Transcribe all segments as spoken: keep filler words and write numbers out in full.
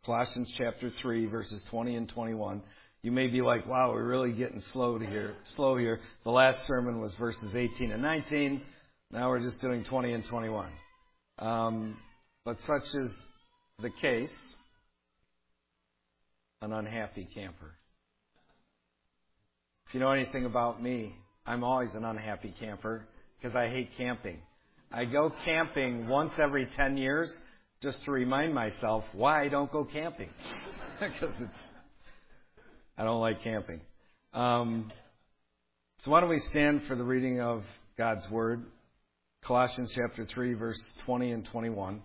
Colossians chapter three, verses twenty and twenty-one. You may be like, wow, we're really getting slow to here, slow here. The last sermon was verses eighteen and nineteen. Now we're just doing twenty and twenty-one. Um, but such is the case, an unhappy camper. If you know anything about me, I'm always an unhappy camper because I hate camping. I go camping once every ten years just to remind myself why I don't go camping. Because it's, I don't like camping. Um, so why don't we stand for the reading of God's Word? Colossians chapter three, verse twenty and twenty-one.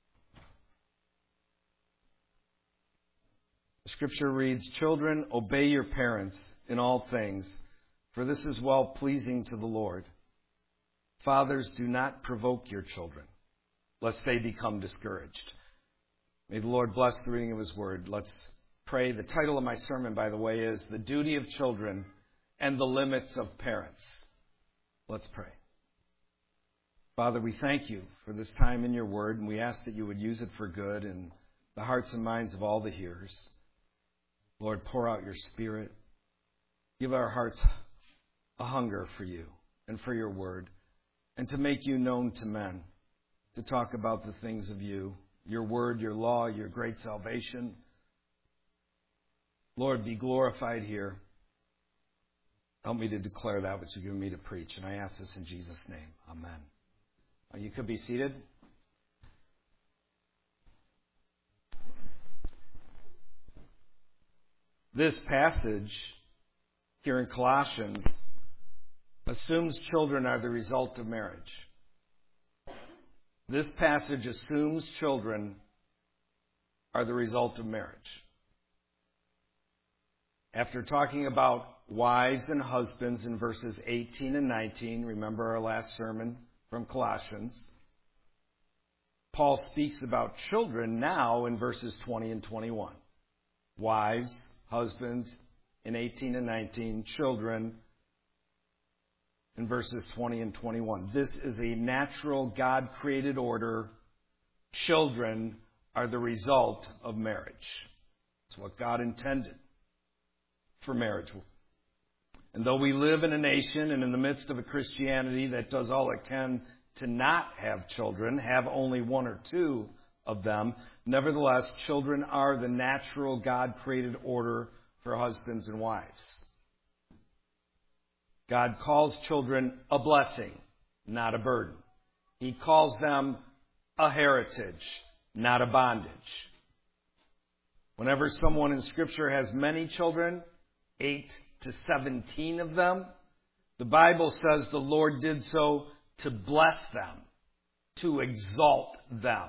The scripture reads, "Children, obey your parents in all things, for this is well-pleasing to the Lord. Fathers, do not provoke your children, lest they become discouraged." May the Lord bless the reading of His Word. Let's pray. The title of my sermon, by the way, is "The Duty of Children and the Limits of Parents." Let's pray. Father, we thank you for this time in your Word, and we ask that you would use it for good in the hearts and minds of all the hearers. Lord, pour out your Spirit. Give our hearts a hunger for you and for your Word, and to make you known to men, to talk about the things of you, your Word, your law, your great salvation. Lord, be glorified here. Help me to declare that which you've given me to preach. And I ask this in Jesus' name. Amen. You could be seated. This passage here in Colossians assumes children are the result of marriage. This passage assumes children are the result of marriage. After talking about wives and husbands in verses eighteen and nineteen, remember our last sermon from Colossians, Paul speaks about children now in verses twenty and twenty-one. Wives, husbands in eighteen and nineteen, children in verses twenty and twenty-one. This is a natural God-created order. Children are the result of marriage. It's what God intended for marriage. And though we live in a nation and in the midst of a Christianity that does all it can to not have children, have only one or two of them, nevertheless, children are the natural God-created order for husbands and wives. God calls children a blessing, not a burden. He calls them a heritage, not a bondage. Whenever someone in Scripture has many children, eight to seventeen of them, the Bible says the Lord did so to bless them, to exalt them.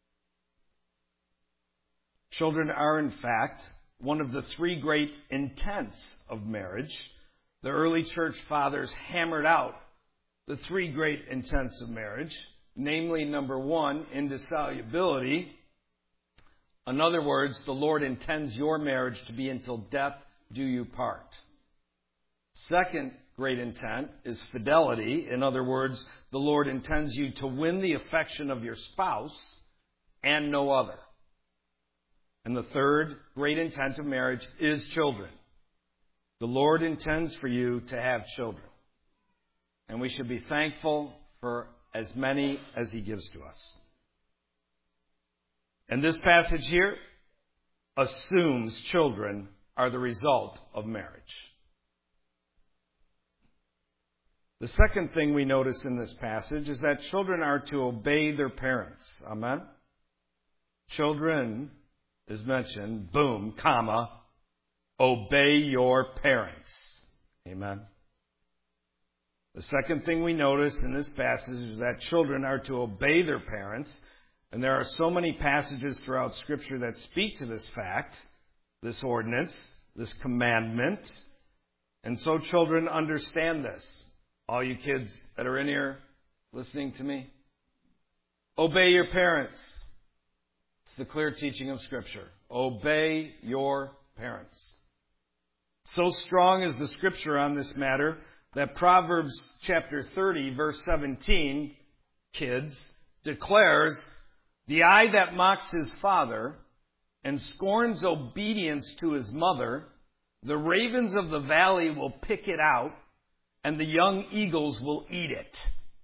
Children are, in fact, one of the three great intents of marriage. The early church fathers hammered out the three great intents of marriage, namely, number one, indissolubility. In other words, the Lord intends your marriage to be until death do you part. Second great intent is fidelity. In other words, the Lord intends you to win the affection of your spouse and no other. And the third great intent of marriage is children. The Lord intends for you to have children. And we should be thankful for as many as He gives to us. And this passage here assumes children are the result of marriage. The second thing we notice in this passage is that children are to obey their parents. Amen? Children is mentioned, boom, comma, obey your parents. Amen? The second thing we notice in this passage is that children are to obey their parents. And there are so many passages throughout Scripture that speak to this fact, this ordinance, this commandment. And so children understand this. All you kids that are in here listening to me, obey your parents. It's the clear teaching of Scripture. Obey your parents. So strong is the Scripture on this matter that Proverbs chapter thirty, verse seventeen, kids, declares, "The eye that mocks his father and scorns obedience to his mother, the ravens of the valley will pick it out, and the young eagles will eat it.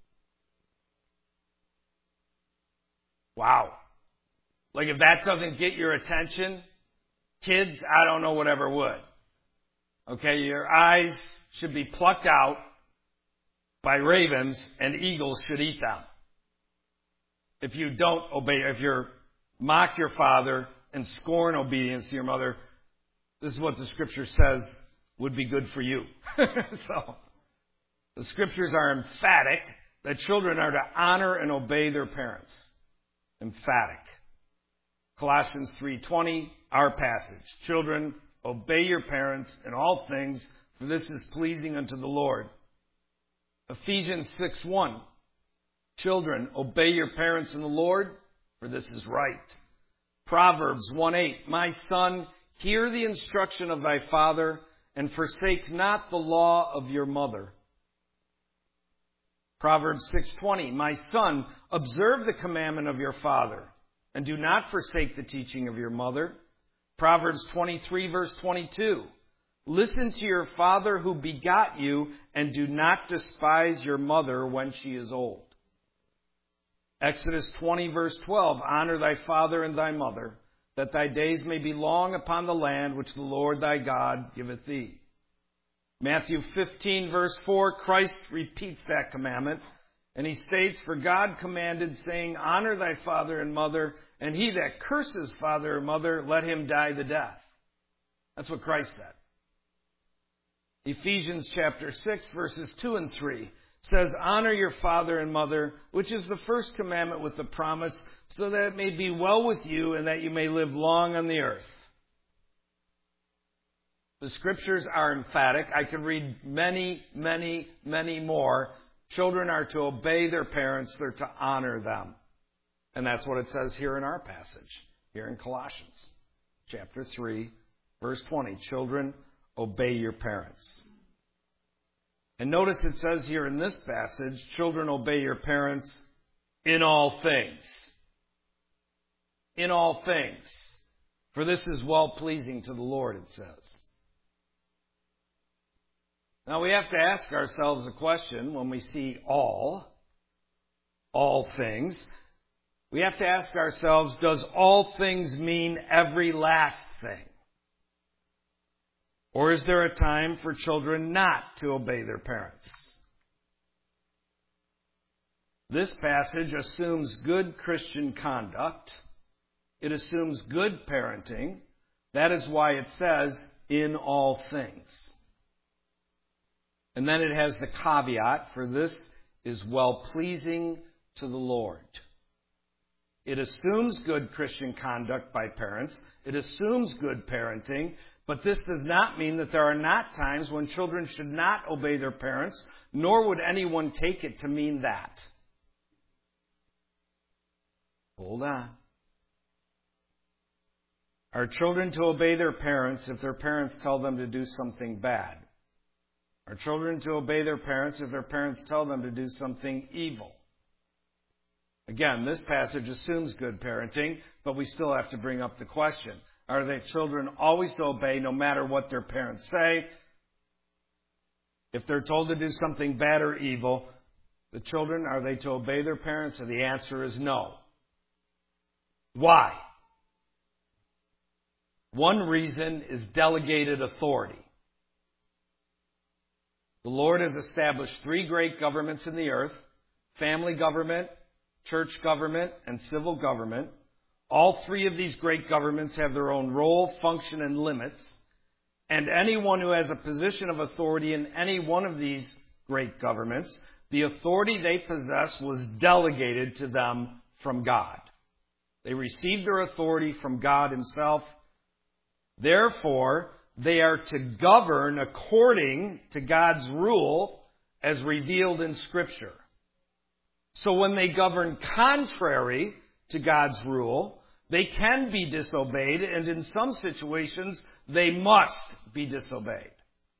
Wow. Like if that doesn't get your attention, kids, I don't know whatever would. Okay, your eyes should be plucked out by ravens, and eagles should eat them. If you don't obey, if you mock your father and scorn obedience to your mother, this is what the Scripture says would be good for you. So, the Scriptures are emphatic that children are to honor and obey their parents. Emphatic. Colossians three twenty, our passage. Children, obey your parents in all things, for this is pleasing unto the Lord. Ephesians six one, children, obey your parents in the Lord, for this is right. Proverbs one eight, my son, hear the instruction of thy father, and forsake not the law of your mother. Proverbs six twenty, my son, observe the commandment of your father, and do not forsake the teaching of your mother. Proverbs twenty-three, verse twenty-two, listen to your father who begot you, and do not despise your mother when she is old. Exodus twenty, verse twelve, honor thy father and thy mother, that thy days may be long upon the land which the Lord thy God giveth thee. Matthew fifteen, verse four, Christ repeats that commandment, and he states, for God commanded, saying, honor thy father and mother, and he that curses father or mother, let him die the death. That's what Christ said. Ephesians chapter six, verses two and three says, honor your father and mother, which is the first commandment with the promise, so that it may be well with you and that you may live long on the earth. The Scriptures are emphatic. I could read many, many, many more. Children are to obey their parents. They're to honor them. And that's what it says here in our passage, here in Colossians chapter three, verse twenty. Children, obey your parents. And notice it says here in this passage, children, obey your parents in all things. In all things. For this is well-pleasing to the Lord, it says. Now we have to ask ourselves a question when we see all, all things. We have to ask ourselves, does all things mean every last thing? Or is there a time for children not to obey their parents? This passage assumes good Christian conduct. It assumes good parenting. That is why it says, in all things. And then it has the caveat, for this is well-pleasing to the Lord. It assumes good Christian conduct by parents. It assumes good parenting. But this does not mean that there are not times when children should not obey their parents, nor would anyone take it to mean that. Hold on. Are children to obey their parents if their parents tell them to do something bad? Are children to obey their parents if their parents tell them to do something evil? Again, this passage assumes good parenting, but we still have to bring up the question. Are they children always to obey no matter what their parents say? If they're told to do something bad or evil, the children, are they to obey their parents? And the answer is no. Why? One reason is delegated authority. The Lord has established three great governments in the earth: family government, church government, and civil government. All three of these great governments have their own role, function, and limits. And anyone who has a position of authority in any one of these great governments, the authority they possess was delegated to them from God. They received their authority from God Himself. Therefore, they are to govern according to God's rule as revealed in Scripture. So when they govern contrary to God's rule, they can be disobeyed, and in some situations, they must be disobeyed.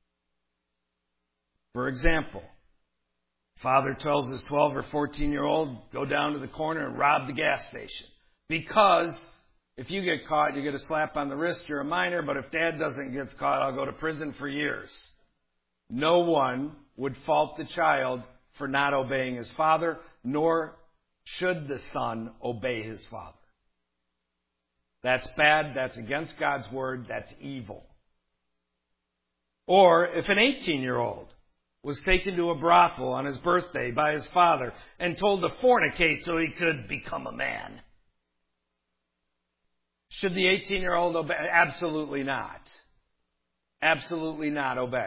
For example, father tells his twelve or fourteen-year-old, go down to the corner and rob the gas station, because If you get caught, you get a slap on the wrist, you're a minor, but if dad doesn't get caught, I'll go to prison for years. No one would fault the child for not obeying his father, nor should the son obey his father. That's bad, that's against God's word, that's evil. Or if an eighteen-year-old was taken to a brothel on his birthday by his father and told to fornicate so he could become a man. Should the eighteen-year-old obey? Absolutely not. Absolutely not obey.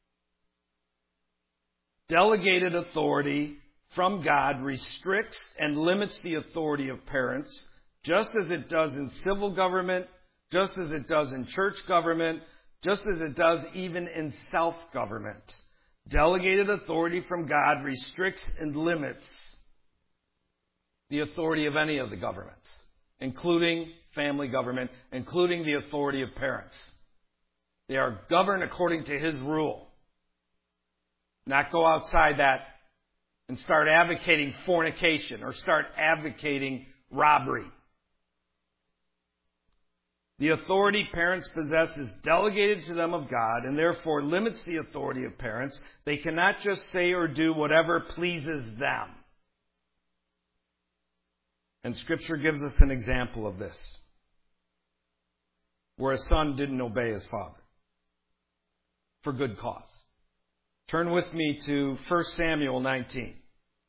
Delegated authority from God restricts and limits the authority of parents, just as it does in civil government, just as it does in church government, just as it does even in self-government. Delegated authority from God restricts and limits the authority of any of the governments, including family government, including the authority of parents. They are governed according to His rule. Not go outside that and start advocating fornication or start advocating robbery. The authority parents possess is delegated to them of God and therefore limits the authority of parents. They cannot just say or do whatever pleases them. And Scripture gives us an example of this, where a son didn't obey his father for good cause. Turn with me to First Samuel nineteen.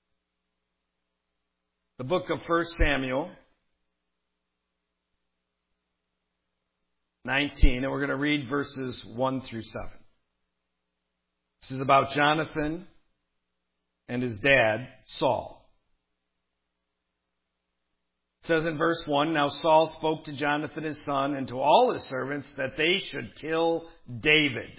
The book of First Samuel nineteen, and we're going to read verses one through seven. This is about Jonathan and his dad, Saul. It says in verse one, Now Saul spoke to Jonathan his son and to all his servants that they should kill David.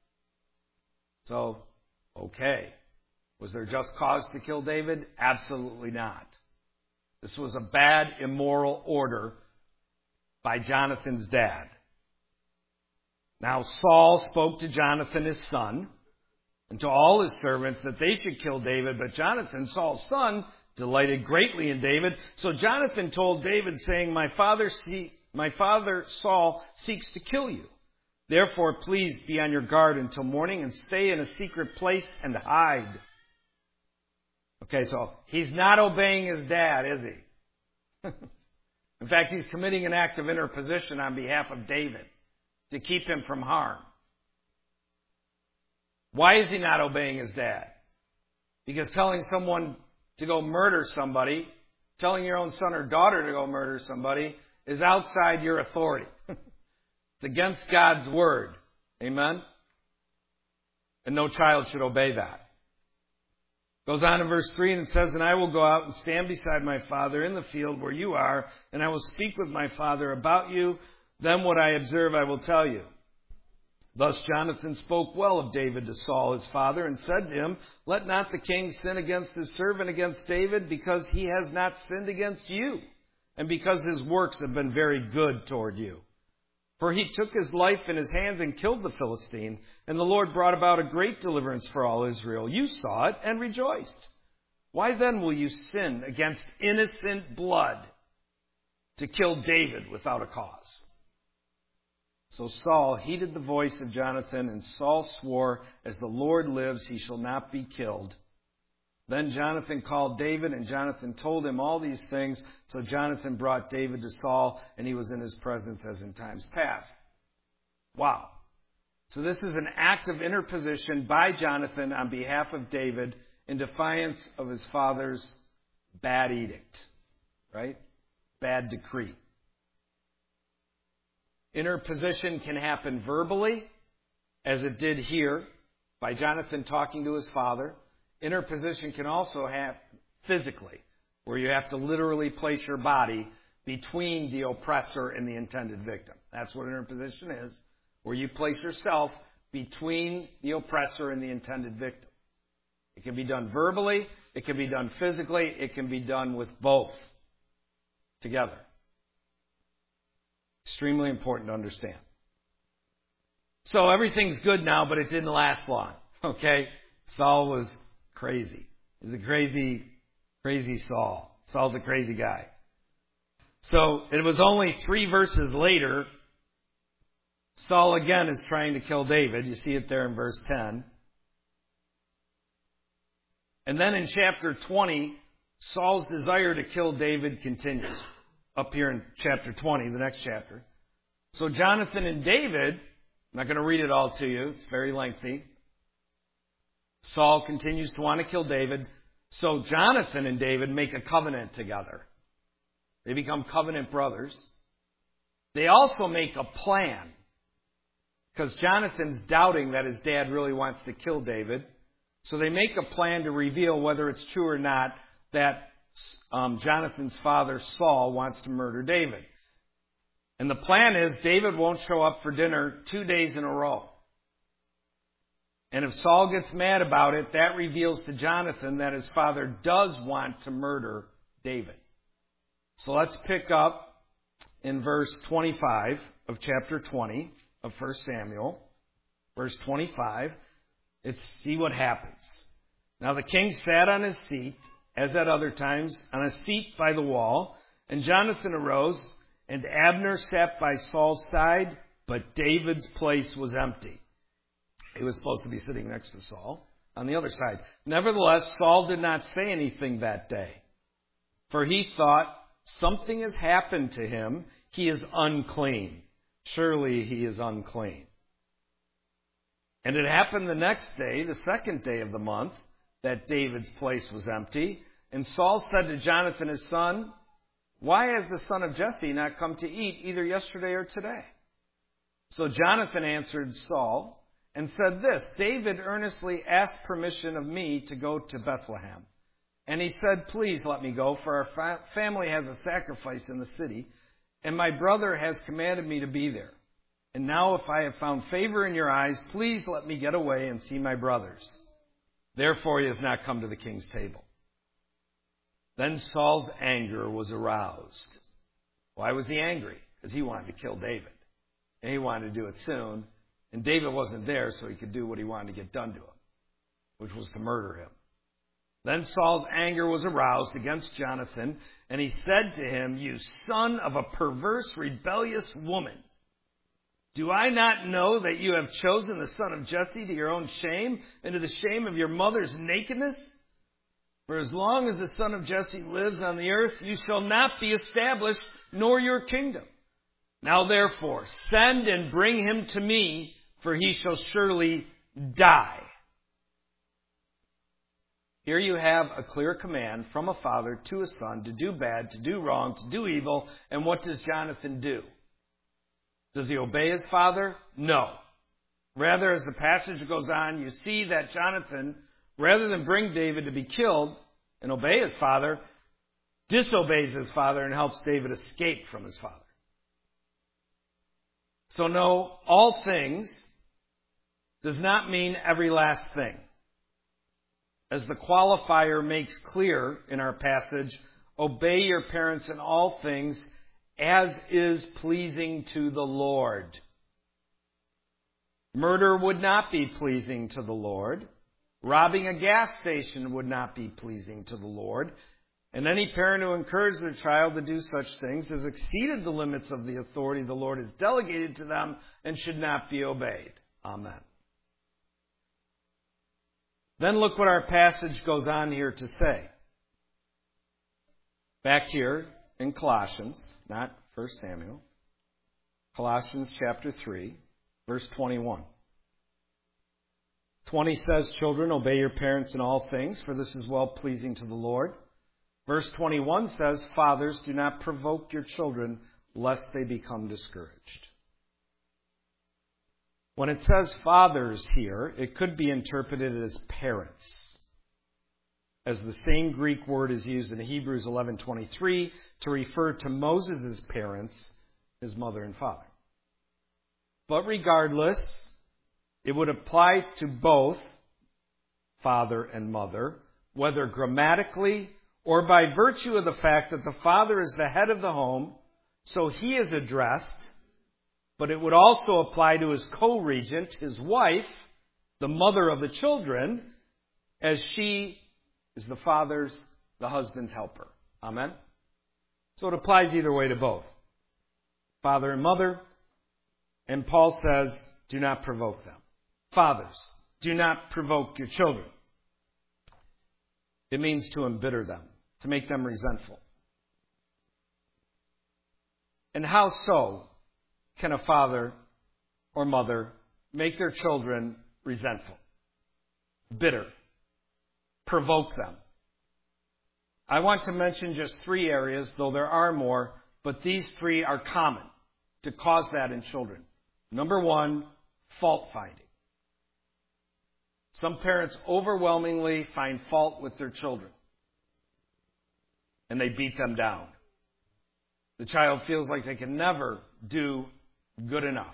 So, okay. Was there just cause to kill David? Absolutely not. This was a bad, immoral order by Jonathan's dad. Now Saul spoke to Jonathan his son and to all his servants that they should kill David, but Jonathan, Saul's son, delighted greatly in David. So Jonathan told David, saying, My father, see, my father Saul seeks to kill you. Therefore, please be on your guard until morning and stay in a secret place and hide. Okay, so he's not obeying his dad, is he? In fact, he's committing an act of interposition on behalf of David to keep him from harm. Why is he not obeying his dad? Because telling someone to go murder somebody, telling your own son or daughter to go murder somebody, is outside your authority. It's against God's word. Amen? And no child should obey that. Goes on in verse three and it says, And I will go out and stand beside my father in the field where you are, and I will speak with my father about you. Then what I observe I will tell you. Thus Jonathan spoke well of David to Saul his father, and said to him, Let not the king sin against his servant, against David, because he has not sinned against you, and because his works have been very good toward you. For he took his life in his hands and killed the Philistine, and the Lord brought about a great deliverance for all Israel. You saw it and rejoiced. Why then will you sin against innocent blood to kill David without a cause? So Saul heeded the voice of Jonathan, and Saul swore, As the Lord lives, he shall not be killed. Then Jonathan called David, and Jonathan told him all these things. So Jonathan brought David to Saul, and he was in his presence as in times past. Wow. So this is an act of interposition by Jonathan on behalf of David in defiance of his father's bad edict, right? Bad decree. Interposition can happen verbally, as it did here, by Jonathan talking to his father. Interposition can also happen physically, where you have to literally place your body between the oppressor and the intended victim. That's what interposition is, where you place yourself between the oppressor and the intended victim. It can be done verbally, it can be done physically, it can be done with both together. Extremely important to understand. So everything's good now, but it didn't last long. Okay? Saul was crazy. He's a crazy, crazy Saul. Saul's a crazy guy. So it was only three verses later, Saul again is trying to kill David. You see it there in verse ten. And then in chapter twenty, Saul's desire to kill David continues. Up here in chapter twenty, the next chapter. So Jonathan and David, I'm not going to read it all to you. It's very lengthy. Saul continues to want to kill David. So Jonathan and David make a covenant together. They become covenant brothers. They also make a plan. Because Jonathan's doubting that his dad really wants to kill David. So they make a plan to reveal whether it's true or not that um, Jonathan's father, Saul, wants to murder David. And the plan is David won't show up for dinner two days in a row. And if Saul gets mad about it, that reveals to Jonathan that his father does want to murder David. So let's pick up in verse twenty-five of chapter twenty of First Samuel. Verse twenty-five. Let's see what happens. Now the king sat on his seat, as at other times, on a seat by the wall. And Jonathan arose, and Abner sat by Saul's side, but David's place was empty. He was supposed to be sitting next to Saul on the other side. Nevertheless, Saul did not say anything that day, for he thought, something has happened to him. He is unclean. Surely he is unclean. And it happened the next day, the second day of the month, that David's place was empty. And Saul said to Jonathan his son, why has the son of Jesse not come to eat either yesterday or today? So Jonathan answered Saul and said this, David earnestly asked permission of me to go to Bethlehem. And he said, please let me go, for our fa- family has a sacrifice in the city, and my brother has commanded me to be there. And now if I have found favor in your eyes, please let me get away and see my brothers. Therefore he has not come to the king's table. Then Saul's anger was aroused. Why was he angry? Because he wanted to kill David. And he wanted to do it soon. And David wasn't there, so he could do what he wanted to get done to him, which was to murder him. Then Saul's anger was aroused against Jonathan, and he said to him, you son of a perverse, rebellious woman, do I not know that you have chosen the son of Jesse to your own shame and to the shame of your mother's nakedness? For as long as the son of Jesse lives on the earth, you shall not be established, nor your kingdom. Now therefore, send and bring him to me, for he shall surely die. Here you have a clear command from a father to a son to do bad, to do wrong, to do evil. And what does Jonathan do? Does he obey his father? No. Rather, as the passage goes on, you see that Jonathan, rather than bring David to be killed and obey his father, disobeys his father and helps David escape from his father. So no, all things does not mean every last thing. As the qualifier makes clear in our passage, obey your parents in all things as is pleasing to the Lord. Murder would not be pleasing to the Lord. Robbing a gas station would not be pleasing to the Lord. And any parent who encourages their child to do such things has exceeded the limits of the authority the Lord has delegated to them and should not be obeyed. Amen. Then look what our passage goes on here to say. Back here in Colossians, not First Samuel. Colossians chapter three, verse twenty-one. twenty says, children, obey your parents in all things, for this is well-pleasing to the Lord. Verse twenty-one says, fathers, do not provoke your children, lest they become discouraged. When it says fathers here, it could be interpreted as parents, as the same Greek word is used in Hebrews eleven twenty-three to refer to Moses' parents, his mother and father. But regardless, it would apply to both father and mother, whether grammatically or by virtue of the fact that the father is the head of the home, so he is addressed. But it would also apply to his co-regent, his wife, the mother of the children, as she is the father's, the husband's helper. Amen? So it applies either way to both. Father and mother. And Paul says, do not provoke them. Fathers, do not provoke your children. It means to embitter them, to make them resentful. And how so can a father or mother make their children resentful, bitter, provoke them? I want to mention just three areas, though there are more, but these three are common to cause that in children. Number one, fault finding. Some parents overwhelmingly find fault with their children, and they beat them down. The child feels like they can never do good enough.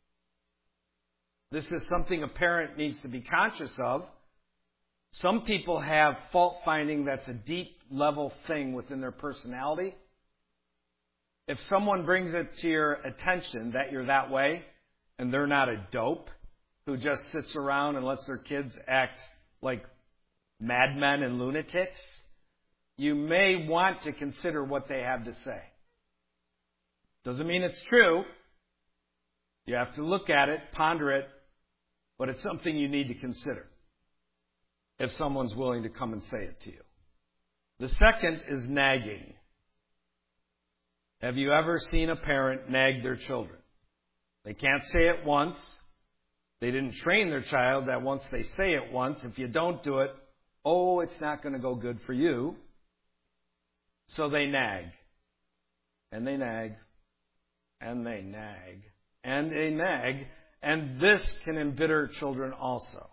This is something a parent needs to be conscious of. Some people have fault finding that's a deep level thing within their personality. If someone brings it to your attention that you're that way, and they're not a dope who just sits around and lets their kids act like madmen and lunatics, you may want to consider what they have to say. Doesn't mean it's true. You have to look at it, ponder it, but it's something you need to consider if someone's willing to come and say it to you. The second is nagging. Have you ever seen a parent nag their children? They can't say it once. They didn't train their child that once they say it once, if you don't do it, oh, it's not going to go good for you. So they nag. And they nag. And they nag. And they nag. And this can embitter children also.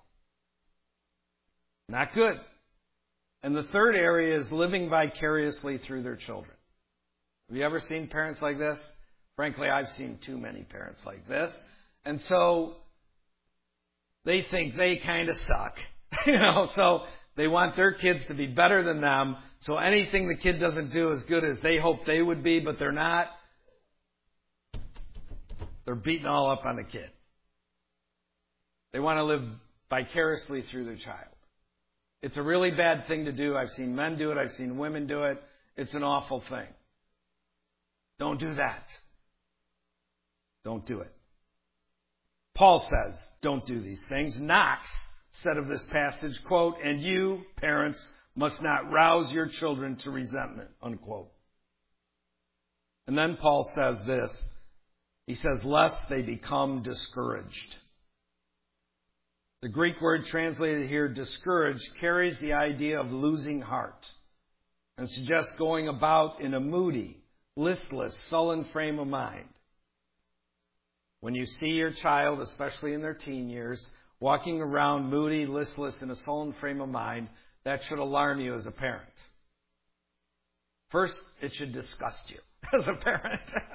Not good. And the third area is living vicariously through their children. Have you ever seen parents like this? Frankly, I've seen too many parents like this. And so they think they kind of suck. you know, so they want their kids to be better than them. So anything the kid doesn't do as good as they hope they would be, but they're not, they're beating all up on the kid. They want to live vicariously through their child. It's a really bad thing to do. I've seen men do it. I've seen women do it. It's an awful thing. Don't do that. Don't do it. Paul says, don't do these things. Knox said of this passage, quote, and you, parents, must not rouse your children to resentment, unquote. And then Paul says this. He says, lest they become discouraged. The Greek word translated here, discouraged, carries the idea of losing heart and suggests going about in a moody, listless, sullen frame of mind. When you see your child, especially in their teen years, walking around moody, listless, in a sullen frame of mind, that should alarm you as a parent. First, it should disgust you as a parent.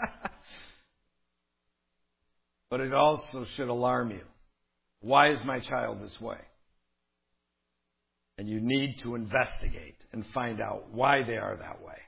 But it also should alarm you. Why is my child this way? And you need to investigate and find out why they are that way.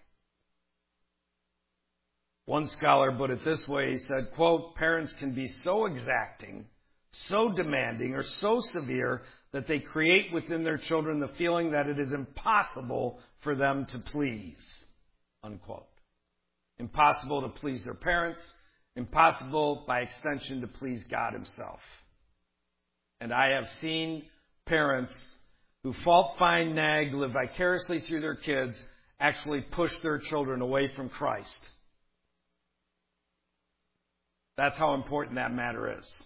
One scholar put it this way. He said, quote, parents can be so exacting, so demanding, or so severe that they create within their children the feeling that it is impossible for them to please, unquote. Impossible to please their parents, impossible by extension to please God himself. And I have seen parents who fault find, nag, live vicariously through their kids, actually push their children away from Christ. That's how important that matter is.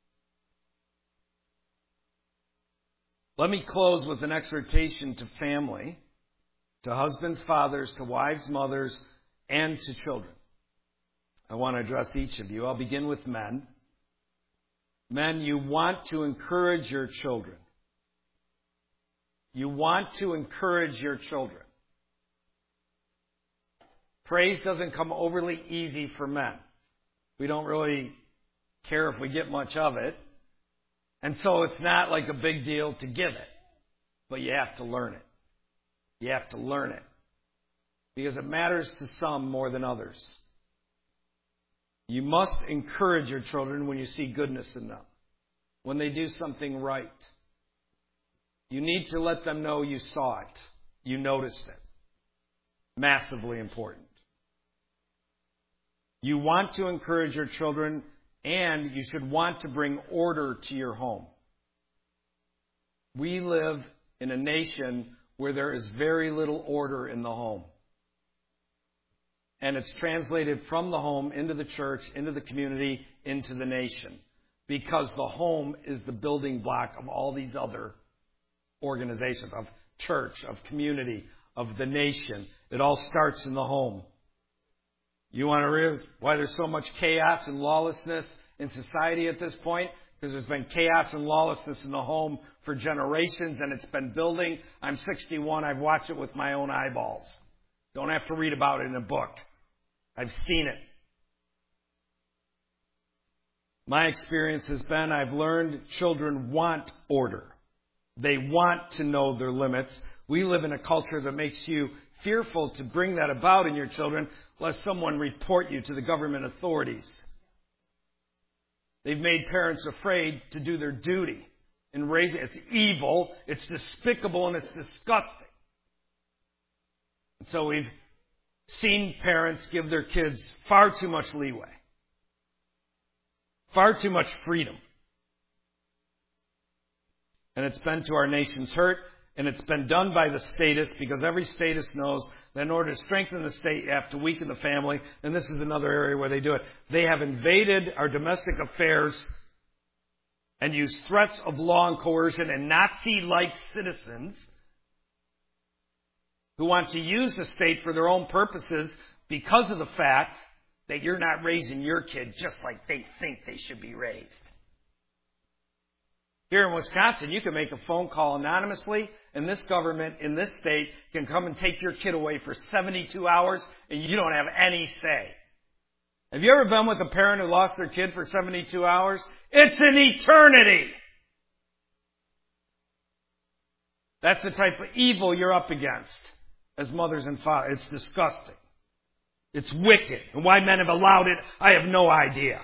Let me close with an exhortation to family, to husbands, fathers, to wives, mothers, and to children. I want to address each of you. I'll begin with men. Men, you want to encourage your children. You want to encourage your children. Praise doesn't come overly easy for men. We don't really care if we get much of it. And so it's not like a big deal to give it. But you have to learn it. You have to learn it. Because it matters to some more than others. You must encourage your children when you see goodness in them. When they do something right. You need to let them know you saw it. You noticed it. Massively important. You want to encourage your children, and you should want to bring order to your home. We live in a nation where there is very little order in the home. And it's translated from the home into the church, into the community, into the nation. Because the home is the building block of all these other organizations, of church, of community, of the nation. It all starts in the home. You want to realize why there's so much chaos and lawlessness in society at this point? Because there's been chaos and lawlessness in the home for generations, and it's been building. I'm sixty-one. I've watched it with my own eyeballs. Don't have to read about it in a book. I've seen it. My experience has been I've learned children want order. They want to know their limits. We live in a culture that makes you fearful to bring that about in your children, lest someone report you to the government authorities. They've made parents afraid to do their duty in raising. It's evil, it's despicable, and it's disgusting. And so we've seen parents give their kids far too much leeway, far too much freedom. And it's been to our nation's hurt, and it's been done by the statists, because every statist knows that in order to strengthen the state, you have to weaken the family. And this is another area where they do it. They have invaded our domestic affairs and used threats of law and coercion and Nazi-like citizens who want to use the state for their own purposes because of the fact that you're not raising your kid just like they think they should be raised. Here in Wisconsin, you can make a phone call anonymously, and this government in this state can come and take your kid away for seventy-two hours, and you don't have any say. Have you ever been with a parent who lost their kid for seventy-two hours? It's an eternity! That's the type of evil you're up against as mothers and fathers. It's disgusting. It's wicked. And why men have allowed it, I have no idea.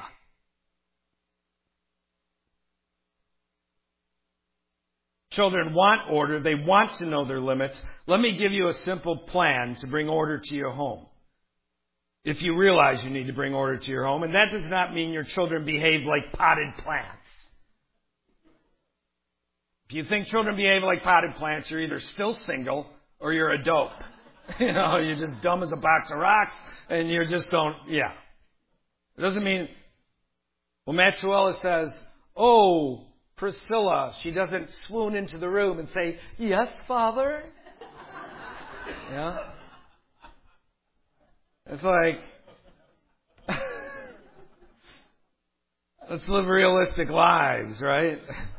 Children want order. They want to know their limits. Let me give you a simple plan to bring order to your home. If you realize you need to bring order to your home, and that does not mean your children behave like potted plants. If you think children behave like potted plants, you're either still single or you're a dope. You know, you're just dumb as a box of rocks, and you just don't, yeah. It doesn't mean, well, Matsuela says, oh, Priscilla, she doesn't swoon into the room and say, yes, Father. Yeah. It's like, let's live realistic lives, right?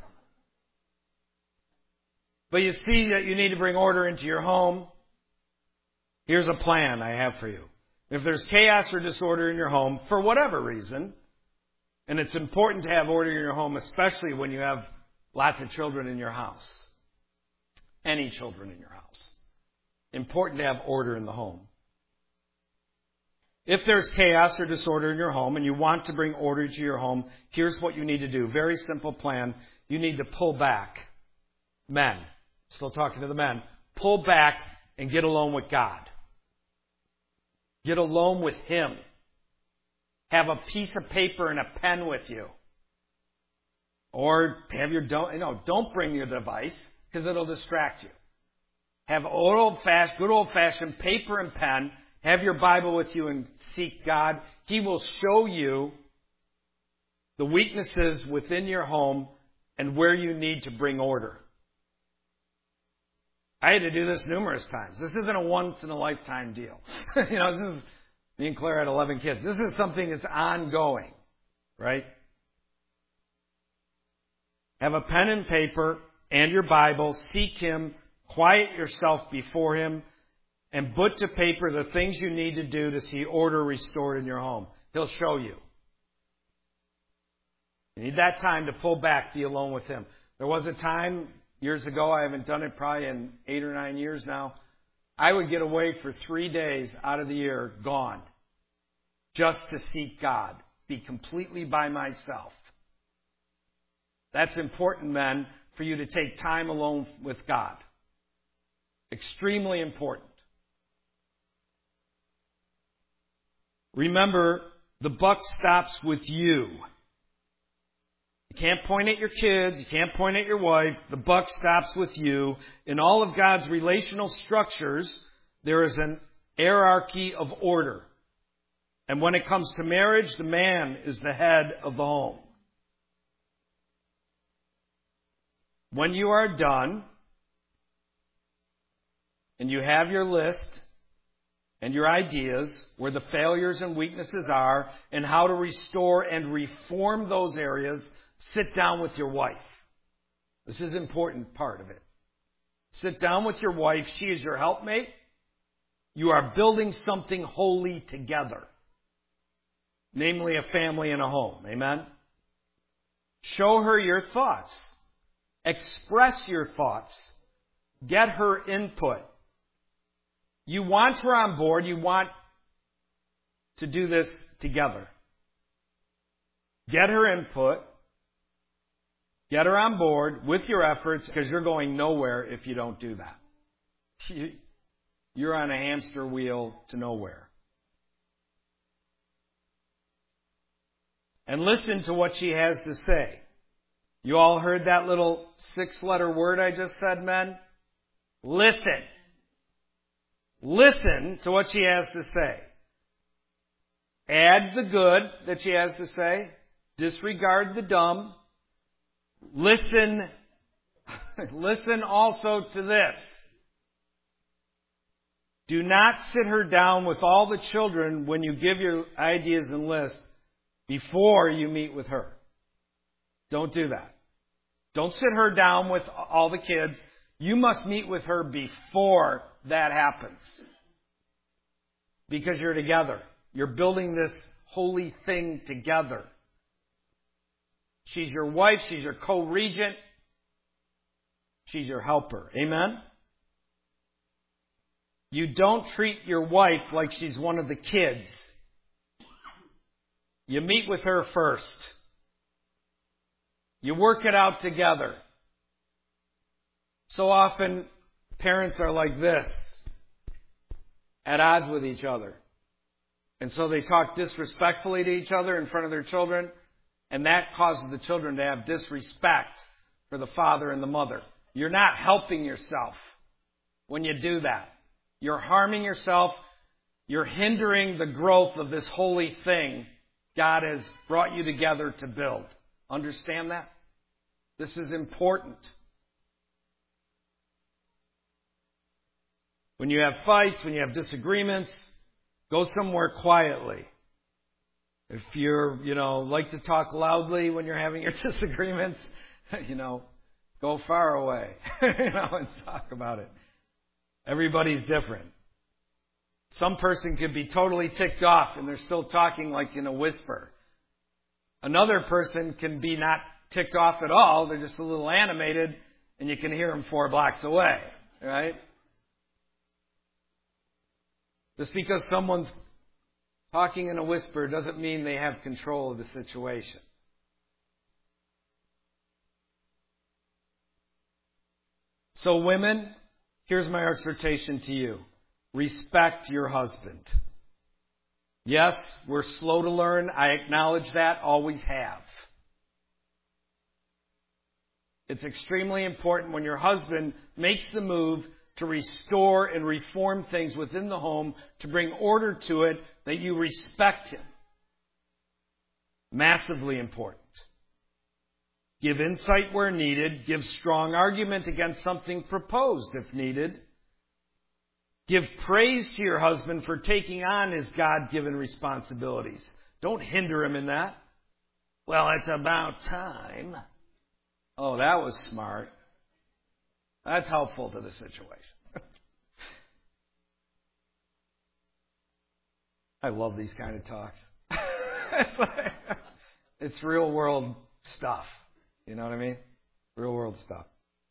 But you see that you need to bring order into your home. Here's a plan I have for you. If there's chaos or disorder in your home, for whatever reason, and it's important to have order in your home, especially when you have lots of children in your house. Any children in your house. Important to have order in the home. If there's chaos or disorder in your home and you want to bring order to your home, here's what you need to do. Very simple plan. You need to pull back. Men. Still talking to the men. Pull back and get alone with God. Get alone with Him. Have a piece of paper and a pen with you. Or have your, don't, you know, don't bring your device because it'll distract you. Have old-fashioned, good old-fashioned paper and pen. Have your Bible with you and seek God. He will show you the weaknesses within your home and where you need to bring order. I had to do this numerous times. This isn't a once-in-a-lifetime deal. you know, this is, me and Claire had eleven kids. This is something that's ongoing, right? Have a pen and paper and your Bible. Seek Him. Quiet yourself before Him. And put to paper the things you need to do to see order restored in your home. He'll show you. You need that time to pull back, be alone with Him. There was a time years ago, I haven't done it probably in eight or nine years now, I would get away for three days out of the year, gone, just to seek God, be completely by myself. That's important, men, for you to take time alone with God. Extremely important. Remember The buck stops with you. You can't point at your kids. You can't point at your wife. The buck stops with you. In all of God's relational structures, there is an hierarchy of order. And when it comes to marriage, the man is the head of the home. When you are done, and you have your list and your ideas where the failures and weaknesses are and how to restore and reform those areas, sit down with your wife. This is an important part of it. Sit down with your wife. She is your helpmate. You are building something holy together. Namely, a family and a home. Amen? Show her your thoughts. Express your thoughts. Get her input. You want her on board. You want to do this together. Get her input. Get her on board with your efforts, because you're going nowhere if you don't do that. You're on a hamster wheel to nowhere. And listen to what she has to say. You all heard that little six-letter word I just said, men? Listen. Listen to what she has to say. Add the good that she has to say. Disregard the dumb. Listen. Listen also to this. Do not sit her down with all the children when you give your ideas and list before you meet with her. Don't do that. Don't sit her down with all the kids. You must meet with her before that happens. Because you're together. You're building this holy thing together. She's your wife. She's your co-regent. She's your helper. Amen? You don't treat your wife like she's one of the kids. You meet with her first. You work it out together. So often, parents are like this, at odds with each other. And so they talk disrespectfully to each other in front of their children, and that causes the children to have disrespect for the father and the mother. You're not helping yourself when you do that. You're harming yourself. You're hindering the growth of this holy thing God has brought you together to build. Understand that? This is important. When you have fights, when you have disagreements, go somewhere quietly. If you're, you know, like to talk loudly when you're having your disagreements, you know, go far away, you know, and talk about it. Everybody's different. Some person could be totally ticked off and they're still talking like in a whisper. Another person can be not ticked off at all. They're just a little animated and you can hear them four blocks away, right? Just because someone's talking in a whisper doesn't mean they have control of the situation. So women, here's my exhortation to you. Respect your husband. Yes, we're slow to learn. I acknowledge that. Always have. It's extremely important when your husband makes the move to restore and reform things within the home, to bring order to it, that you respect him. Massively important. Give insight where needed. Give strong argument against something proposed if needed. Give praise to your husband for taking on his God-given responsibilities. Don't hinder him in that. Well, it's about time. Oh, that was smart. That's helpful to the situation. I love these kind of talks. it's, like, it's real world stuff. You know what I mean? Real world stuff.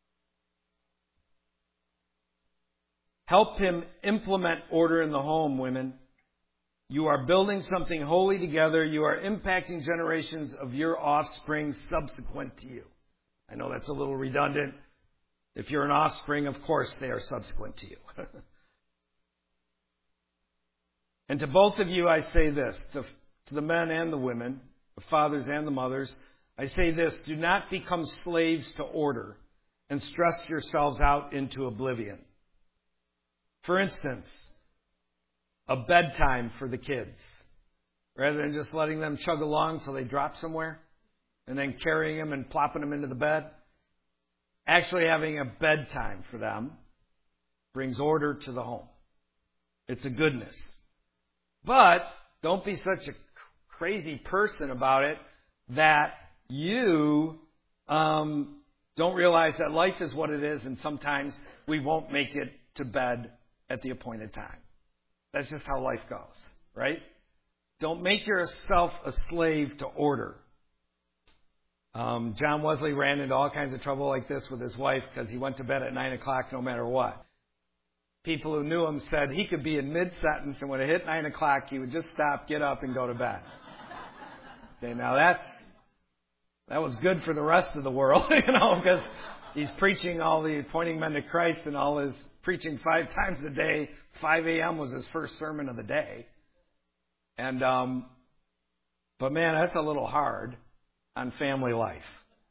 Help him implement order in the home, women. You are building something holy together. You are impacting generations of your offspring subsequent to you. I know that's a little redundant. If you're an offspring, of course they are subsequent to you. And to both of you I say this, to to the men and the women, the fathers and the mothers, I say this: do not become slaves to order and stress yourselves out into oblivion. For instance, a bedtime for the kids. Rather than just letting them chug along till they drop somewhere and then carrying them and plopping them into the bed, actually having a bedtime for them brings order to the home. It's a goodness. But don't be such a crazy person about it that you um, don't realize that life is what it is, and sometimes we won't make it to bed at the appointed time. That's just how life goes, right? Don't make yourself a slave to order. Um, John Wesley ran into all kinds of trouble like this with his wife because he went to bed at nine o'clock no matter what. People who knew him said he could be in mid-sentence, and when it hit nine o'clock, he would just stop, get up, and go to bed. Okay, now that's that was good for the rest of the world, you know, because he's preaching all the pointing men to Christ and all his preaching five times a day. five a.m. was his first sermon of the day. And, um, but man, that's a little hard on family life.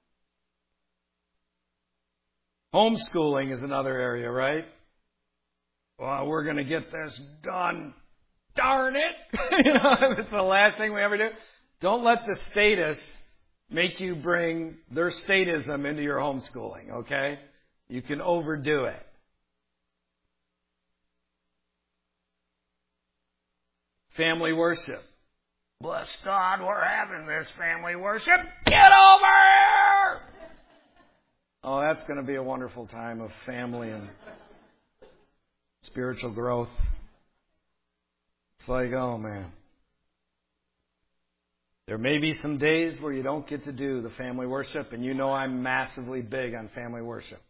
Homeschooling is another area, right? Well, we're going to get this done. Darn it! You know, it's the last thing we ever do. Don't let the status make you bring their statism into your homeschooling, okay? You can overdo it. Family worship. Bless God, we're having this family worship. Get over here! Oh, that's going to be a wonderful time of family and spiritual growth. It's like, oh man. There may be some days where you don't get to do the family worship, and you know I'm massively big on family worship.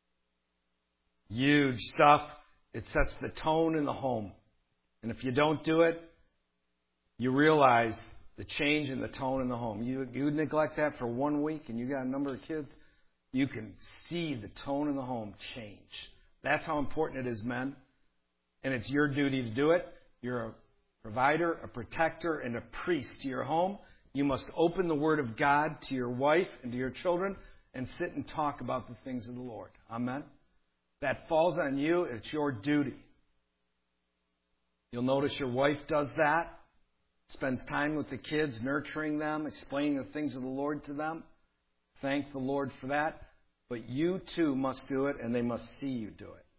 Huge stuff. It sets the tone in the home. And if you don't do it, you realize the change in the tone in the home. You, you neglect that for one week and you got a number of kids, you can see the tone in the home change. That's how important it is, men. And it's your duty to do it. You're a provider, a protector, and a priest to your home. You must open the Word of God to your wife and to your children and sit and talk about the things of the Lord. Amen? That falls on you. It's your duty. You'll notice your wife does that. Spends time with the kids, nurturing them, explaining the things of the Lord to them. Thank the Lord for that. But you too must do it, and they must see you do it.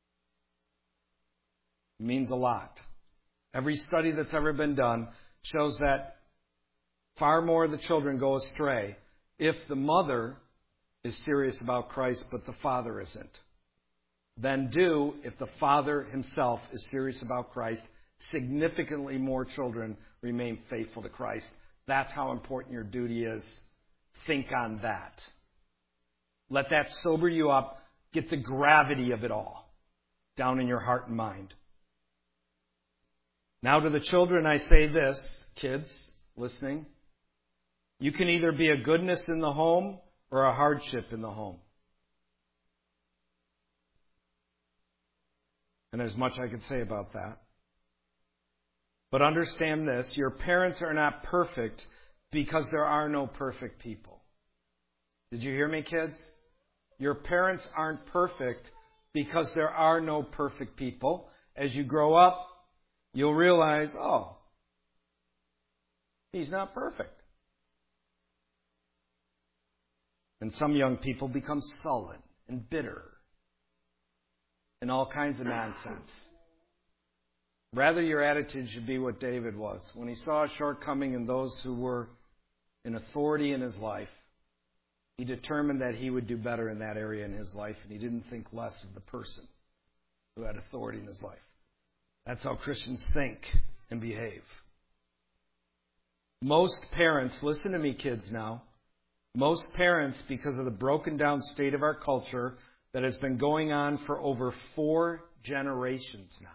It means a lot. Every study that's ever been done shows that far more of the children go astray if the mother is serious about Christ, but the father isn't, than do if the father himself is serious about Christ. Significantly more children remain faithful to Christ. That's how important your duty is. Think on that. Let that sober you up. Get the gravity of it all down in your heart and mind. Now to the children I say this, kids listening. You can either be a goodness in the home or a hardship in the home. And there's much I could say about that. But understand this, your parents are not perfect because there are no perfect people. Did you hear me, kids? Your parents aren't perfect because there are no perfect people. As you grow up, you'll realize, oh, he's not perfect. And some young people become sullen and bitter and all kinds of nonsense. Rather, your attitude should be what David was. When he saw a shortcoming in those who were in authority in his life, he determined that he would do better in that area in his life, and he didn't think less of the person who had authority in his life. That's how Christians think and behave. Most parents, listen to me kids now, most parents, because of the broken down state of our culture that has been going on for over four generations now,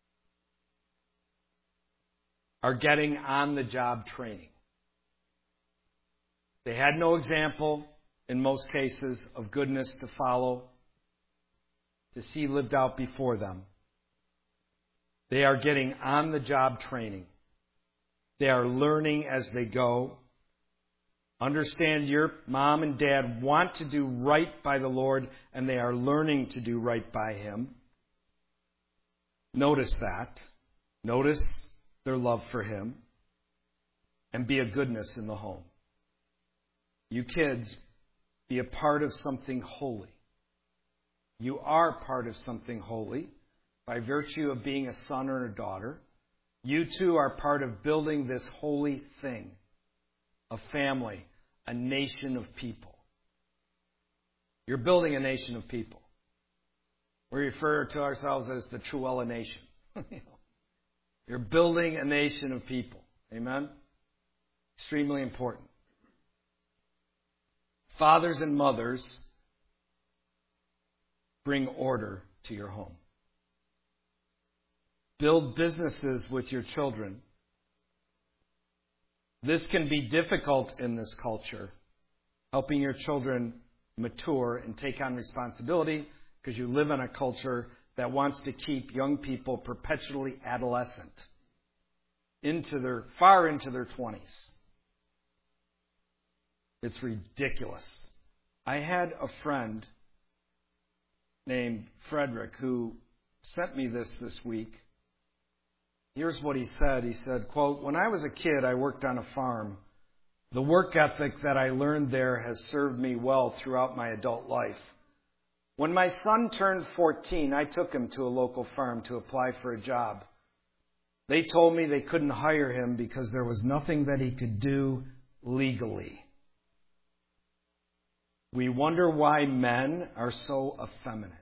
are getting on-the-job training. They had no example, in most cases, of goodness to follow, to see lived out before them. They are getting on-the-job training. They are learning as they go. Understand your mom and dad want to do right by the Lord, and they are learning to do right by Him. Notice that. Notice their love for Him. And be a goodness in the home. You kids, be a part of something holy. You are part of something holy by virtue of being a son or a daughter. You too are part of building this holy thing, a family, a nation of people. You're building a nation of people. We refer to ourselves as the Truella Nation. You're building a nation of people. Amen? Extremely important. Fathers and mothers, bring order to your home. Build businesses with your children. This can be difficult in this culture, helping your children mature and take on responsibility, because you live in a culture that wants to keep young people perpetually adolescent into their far into their twenties. It's ridiculous. I had a friend named Frederick who sent me this this week. Here's what he said. He said, quote, "When I was a kid, I worked on a farm. The work ethic that I learned there has served me well throughout my adult life. When my son turned fourteen, I took him to a local farm to apply for a job. They told me they couldn't hire him because there was nothing that he could do legally. We wonder why men are so effeminate."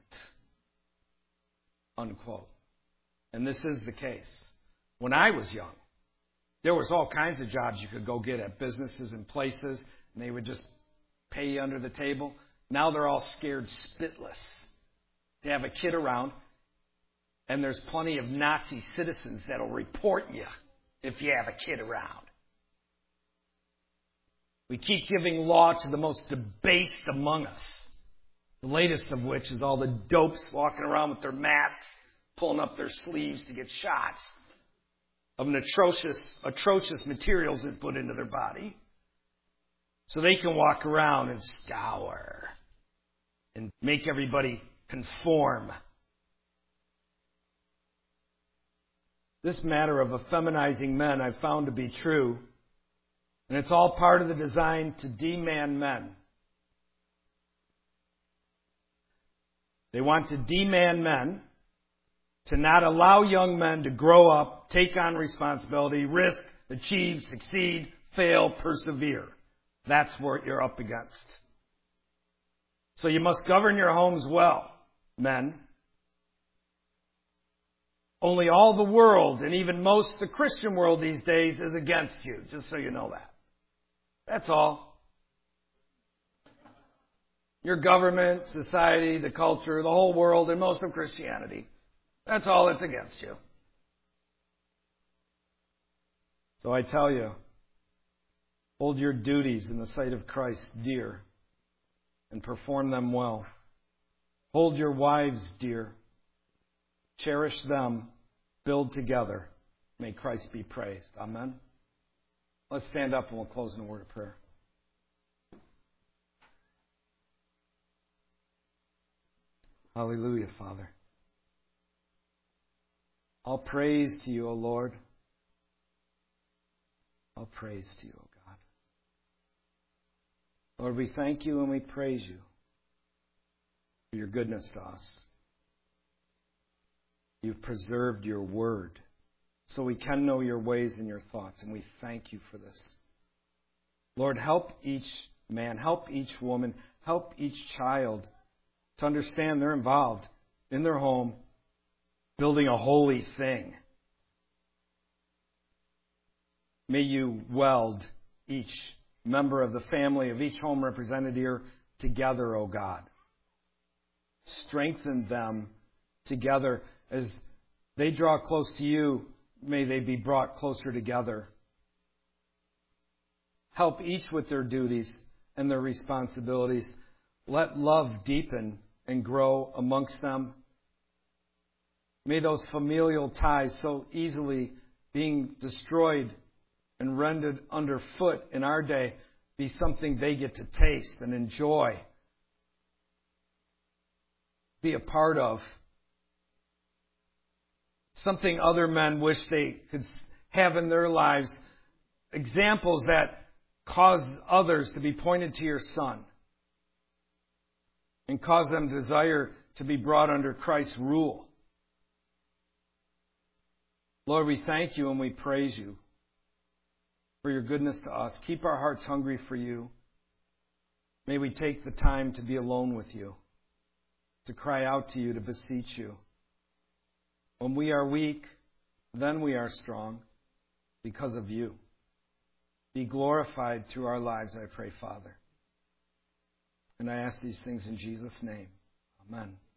Unquote. And this is the case. When I was young, there was all kinds of jobs you could go get at businesses and places, and they would just pay you under the table. Now they're all scared spitless to have a kid around, and there's plenty of Nazi citizens that'll report you if you have a kid around. We keep giving law to the most debased among us. The latest of which is all the dopes walking around with their masks, pulling up their sleeves to get shots of an atrocious, atrocious materials they put into their body, so they can walk around and scour and make everybody conform. This matter of effeminizing men I've found to be true. And it's all part of the design to demand men. They want to demand men, to not allow young men to grow up, take on responsibility, risk, achieve, succeed, fail, persevere. That's what you're up against. So you must govern your homes well, men. Only all the world, and even most of the Christian world these days, is against you, just so you know that. That's all. Your government, society, the culture, the whole world, and most of Christianity. That's all that's against you. So I tell you, hold your duties in the sight of Christ dear and perform them well. Hold your wives dear. Cherish them. Build together. May Christ be praised. Amen. Let's stand up and we'll close in a word of prayer. Hallelujah, Father. All praise to you, O Lord. All praise to you, O God. Lord, we thank you and we praise you for your goodness to us. You've preserved your word so we can know your ways and your thoughts, and we thank you for this. Lord, help each man, help each woman, help each child to understand they're involved in their home, building a holy thing. May you weld each member of the family of each home represented here together, O God. Strengthen them together as they draw close to you. May they be brought closer together. Help each with their duties and their responsibilities. Let love deepen and grow amongst them. May those familial ties so easily being destroyed and rendered underfoot in our day be something they get to taste and enjoy, be a part of. Something other men wish they could have in their lives. Examples that cause others to be pointed to your Son and cause them desire to be brought under Christ's rule. Lord, we thank you and we praise you for your goodness to us. Keep our hearts hungry for you. May we take the time to be alone with you, to cry out to you, to beseech you. When we are weak, then we are strong because of you. Be glorified through our lives, I pray, Father. And I ask these things in Jesus' name. Amen.